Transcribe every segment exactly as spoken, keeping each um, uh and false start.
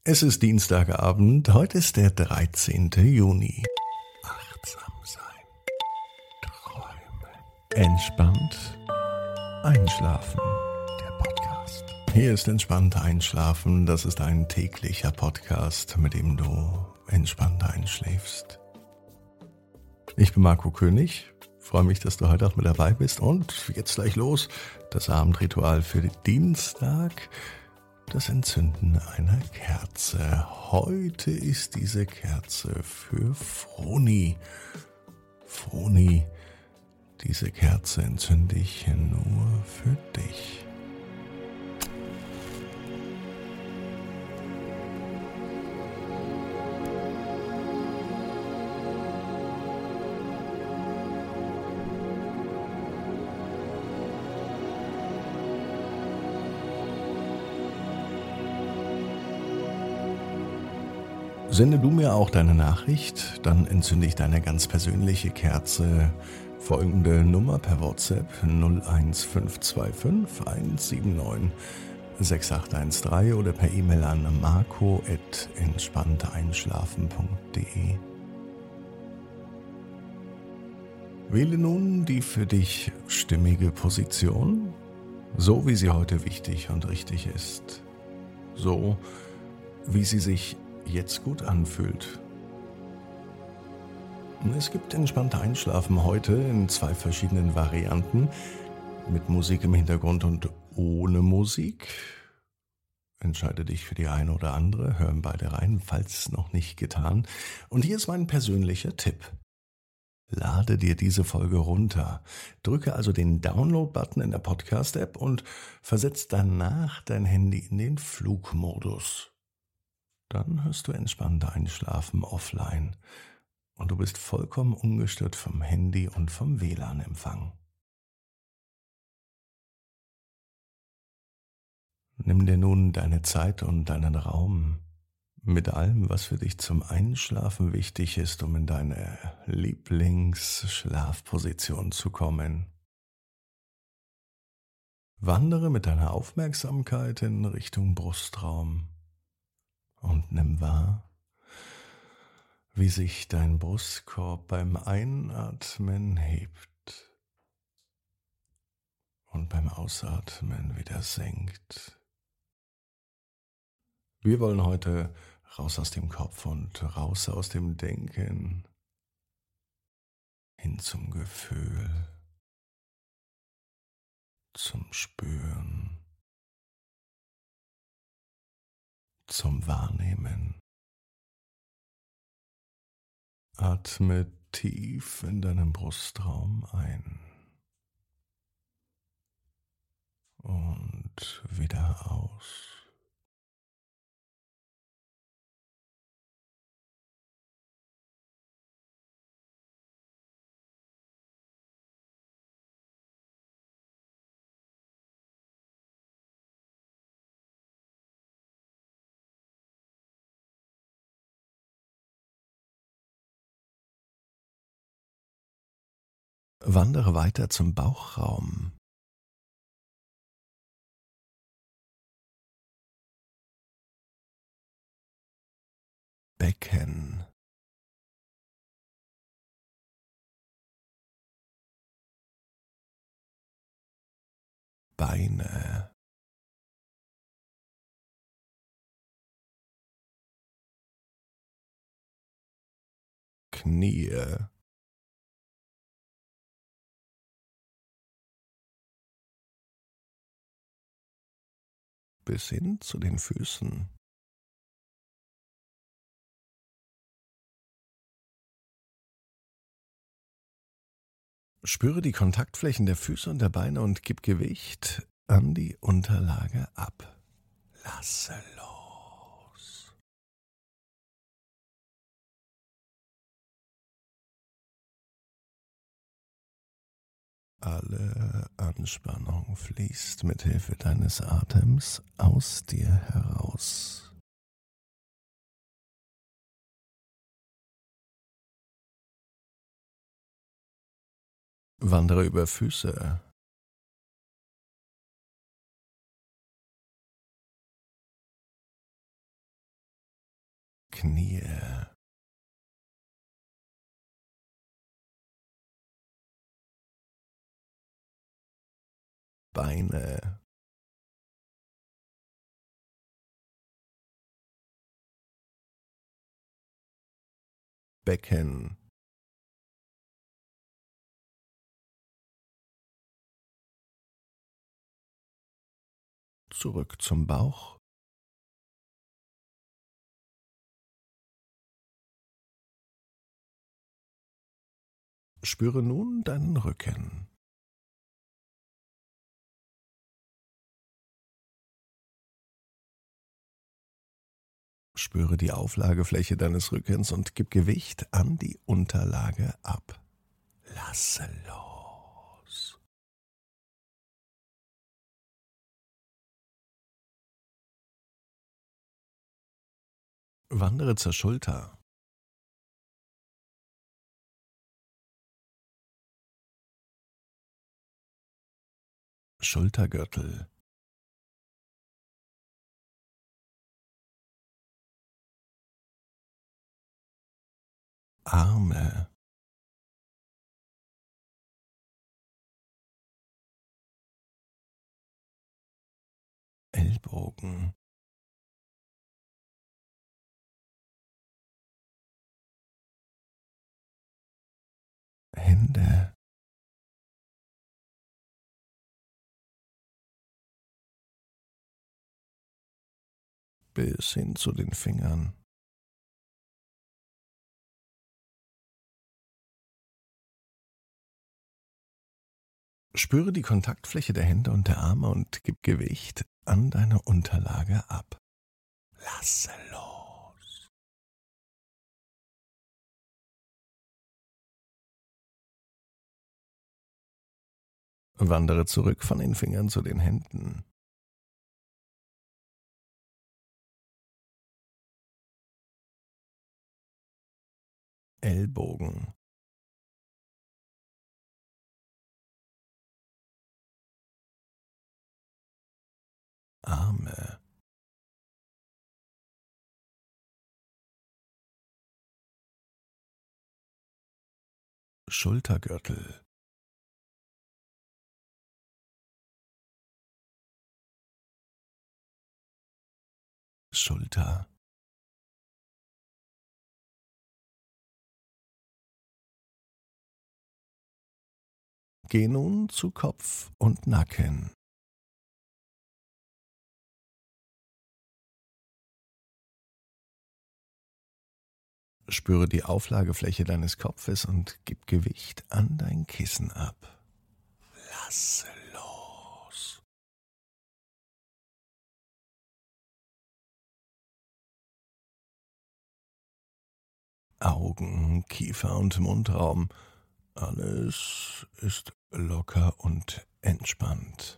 Es ist Dienstagabend, heute ist der dreizehnte Juni. Achtsam sein, träumen, entspannt einschlafen. Der Podcast. Hier ist entspannt einschlafen, das ist ein täglicher Podcast, mit dem du entspannt einschläfst. Ich bin Marco König, freue mich, dass du heute auch mit dabei bist und jetzt gleich los, das Abendritual für den Dienstag. Das Entzünden einer Kerze. Heute ist diese Kerze für Froni. Froni, diese Kerze entzünde ich nur für dich. Sende du mir auch deine Nachricht, dann entzünde ich deine ganz persönliche Kerze. Folgende Nummer per WhatsApp null eins fünf zwei fünf eins sieben neun sechs acht eins drei oder per E-Mail an marco at entspannteinschlafen punkt de. Wähle nun die für dich stimmige Position, so wie sie heute wichtig und richtig ist. So wie sie sich jetzt gut anfühlt. Es gibt entspannte Einschlafen heute in zwei verschiedenen Varianten, mit Musik im Hintergrund und ohne Musik. Entscheide dich für die eine oder andere, hören beide rein, falls noch nicht getan. Und hier ist mein persönlicher Tipp. Lade dir diese Folge runter, drücke also den Download-Button in der Podcast-App und versetz danach dein Handy in den Flugmodus. Dann hörst du entspannt einschlafen offline und du bist vollkommen ungestört vom Handy und vom W L A N-Empfang. Nimm dir nun deine Zeit und deinen Raum mit allem, was für dich zum Einschlafen wichtig ist, um in deine Lieblingsschlafposition zu kommen. Wandere mit deiner Aufmerksamkeit in Richtung Brustraum. Und nimm wahr, wie sich dein Brustkorb beim Einatmen hebt und beim Ausatmen wieder senkt. Wir wollen heute raus aus dem Kopf und raus aus dem Denken hin zum Gefühl, zum Spüren, zum Wahrnehmen. Atme tief in deinen Brustraum ein und wieder aus. Wandere weiter zum Bauchraum. Becken. Beine. Knie. Bis hin zu den Füßen. Spüre die Kontaktflächen der Füße und der Beine und gib Gewicht an die Unterlage ab. Lasse los. Alle Anspannung fließt mit Hilfe deines Atems aus dir heraus. Wandere über Füße. Knie, Beine, Becken, zurück zum Bauch, spüre nun deinen Rücken. Spüre die Auflagefläche deines Rückens und gib Gewicht an die Unterlage ab. Lasse los. Wandere zur Schulter. Schultergürtel. Arme. Ellbogen. Hände. Bis hin zu den Fingern. Spüre die Kontaktfläche der Hände und der Arme und gib Gewicht an deine Unterlage ab. Lasse los. Wandere zurück von den Fingern zu den Händen. Ellbogen. Arme. Schultergürtel. Schulter. Geh nun zu Kopf und Nacken. Spüre die Auflagefläche deines Kopfes und gib Gewicht an dein Kissen ab. Lasse los. Augen, Kiefer und Mundraum. Alles ist locker und entspannt.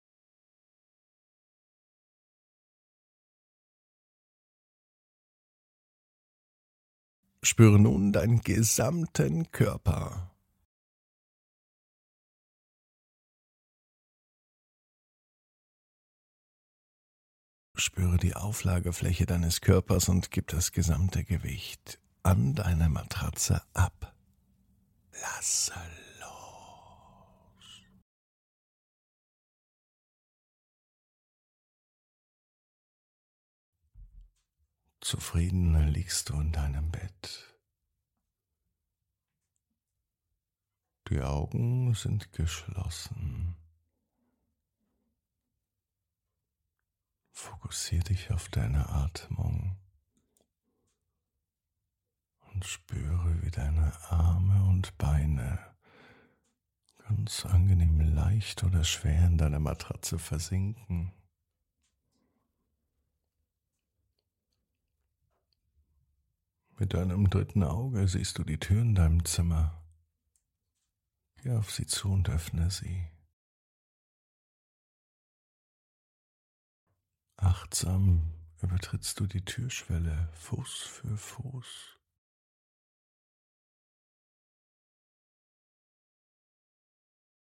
Spüre nun deinen gesamten Körper. Spüre die Auflagefläche deines Körpers und gib das gesamte Gewicht an deine Matratze ab. Lasse los. Zufrieden liegst du in deinem Bett. Die Augen sind geschlossen. Fokussiere dich auf deine Atmung und spüre, wie deine Arme und Beine ganz angenehm leicht oder schwer in deiner Matratze versinken. Mit deinem dritten Auge siehst du die Tür in deinem Zimmer. Geh auf sie zu und öffne sie. Achtsam übertrittst du die Türschwelle Fuß für Fuß.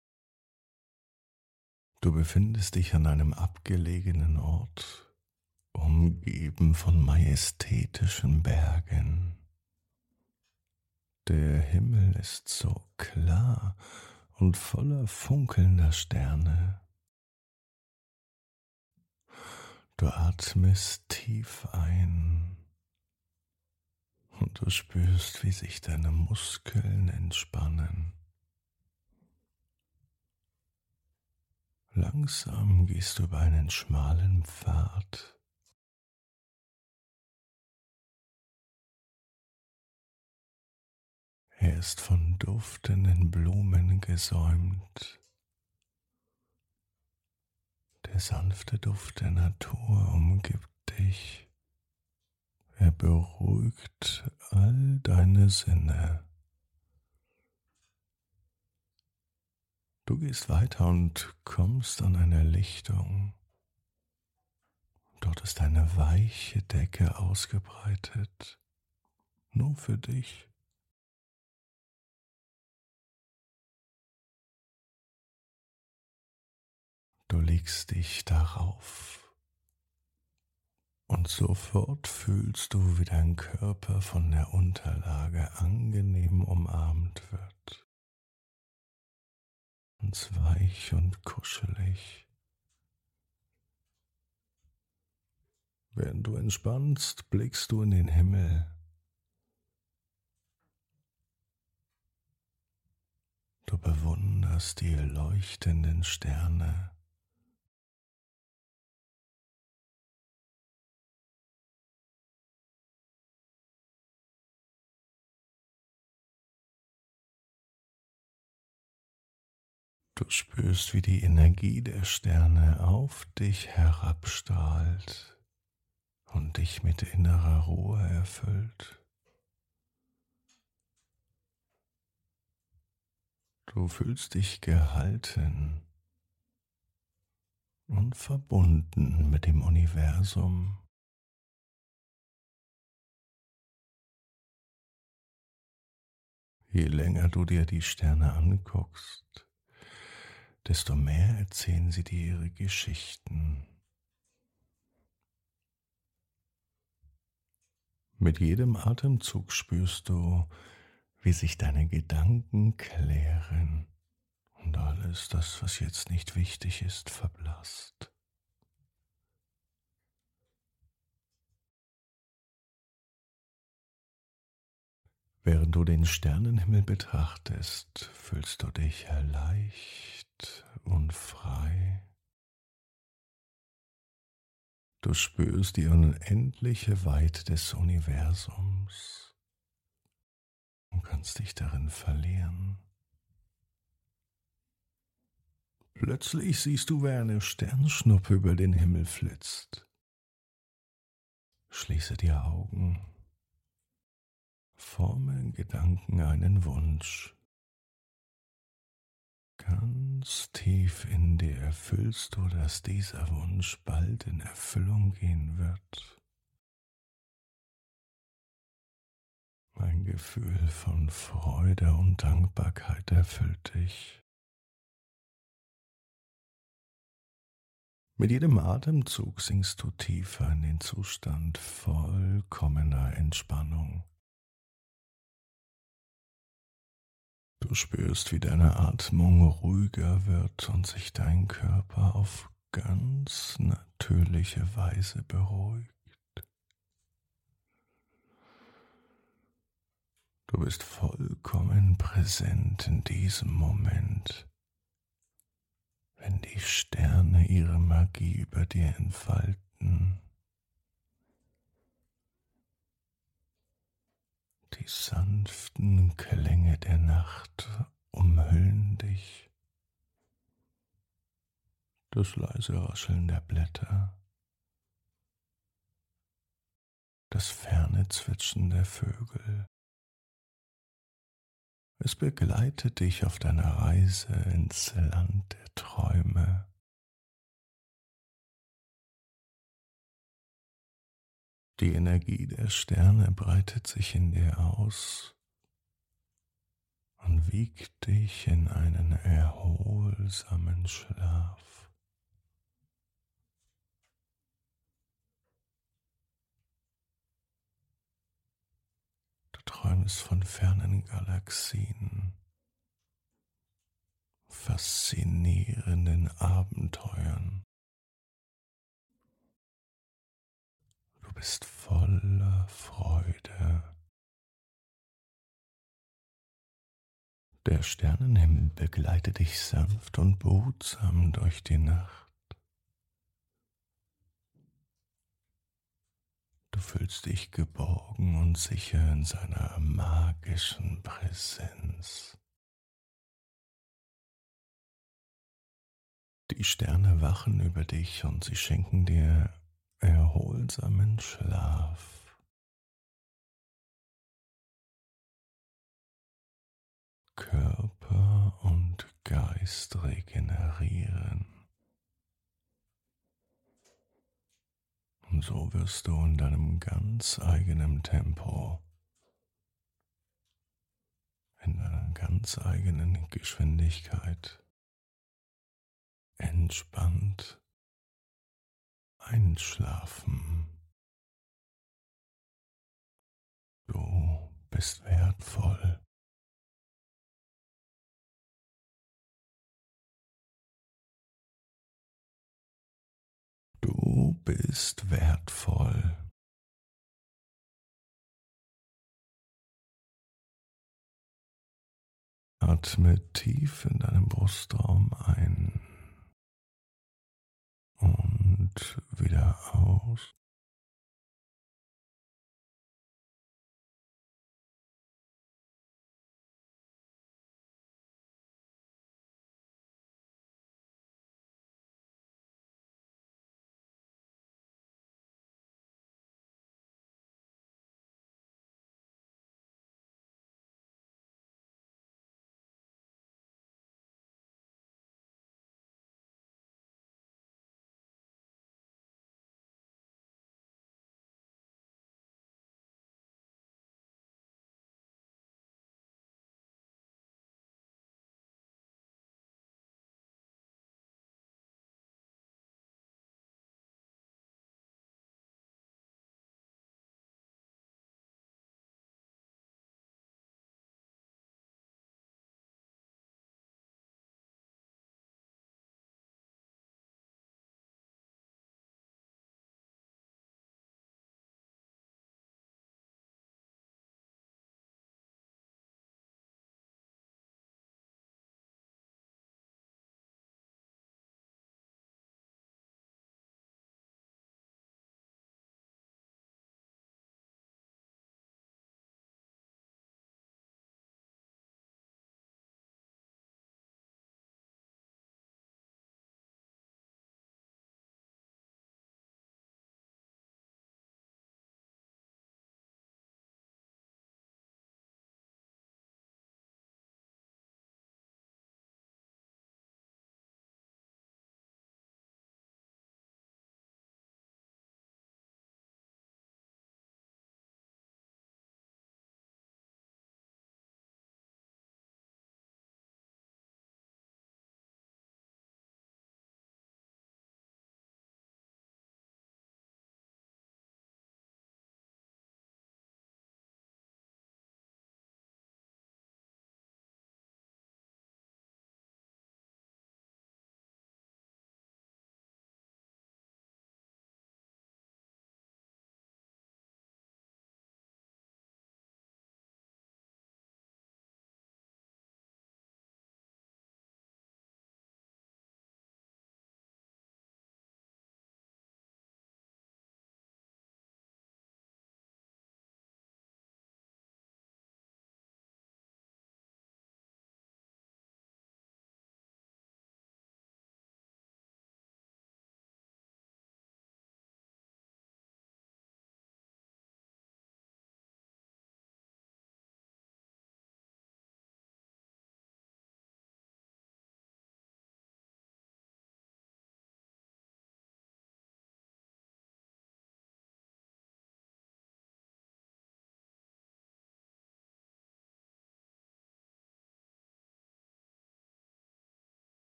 Du befindest dich an einem abgelegenen Ort umgeben von majestätischen Bergen. Der Himmel ist so klar und voller funkelnder Sterne. Du atmest tief ein und du spürst, wie sich deine Muskeln entspannen. Langsam gehst du über einen schmalen Pfad. Er ist von duftenden Blumen gesäumt. Der sanfte Duft der Natur umgibt dich. Er beruhigt all deine Sinne. Du gehst weiter und kommst an eine Lichtung. Dort ist eine weiche Decke ausgebreitet, nur für dich. Du legst dich darauf und sofort fühlst du, wie dein Körper von der Unterlage angenehm umarmt wird. Ganz weich und kuschelig. Während du entspannst, blickst du in den Himmel. Du bewunderst die leuchtenden Sterne. Du spürst, wie die Energie der Sterne auf dich herabstrahlt und dich mit innerer Ruhe erfüllt. Du fühlst dich gehalten und verbunden mit dem Universum. Je länger du dir die Sterne anguckst, desto mehr erzählen sie dir ihre Geschichten. Mit jedem Atemzug spürst du, wie sich deine Gedanken klären und alles das, was jetzt nicht wichtig ist, verblasst. Während du den Sternenhimmel betrachtest, fühlst du dich leicht und frei. Du spürst die unendliche Weite des Universums und kannst dich darin verlieren. Plötzlich siehst du, wie eine Sternschnuppe über den Himmel flitzt. Schließe die Augen. Forme in Gedanken einen Wunsch. Ganz tief in dir fühlst du, dass dieser Wunsch bald in Erfüllung gehen wird. Ein Gefühl von Freude und Dankbarkeit erfüllt dich. Mit jedem Atemzug sinkst du tiefer in den Zustand vollkommener Entspannung. Du spürst, wie deine Atmung ruhiger wird und sich dein Körper auf ganz natürliche Weise beruhigt. Du bist vollkommen präsent in diesem Moment, wenn die Sterne ihre Magie über dir entfalten. Die sanften Klänge der Nacht umhüllen dich. Das leise Rascheln der Blätter, das ferne Zwitschern der Vögel. Es begleitet dich auf deiner Reise ins Land der Träume. Die Energie der Sterne breitet sich in dir aus und wiegt dich in einen erholsamen Schlaf. träumst von fernen Galaxien, faszinierenden Abenteuern. Du bist voller Freude. Der Sternenhimmel begleitet dich sanft und behutsam durch die Nacht. Du fühlst dich geborgen und sicher in seiner magischen Präsenz. Die Sterne wachen über dich und sie schenken dir erholsamen Schlaf. Körper und Geist regenerieren. Und so wirst du in deinem ganz eigenen Tempo, in deiner ganz eigenen Geschwindigkeit entspannt einschlafen. Du bist wertvoll. Du bist wertvoll. Atme tief in deinem Brustraum ein und wieder aus.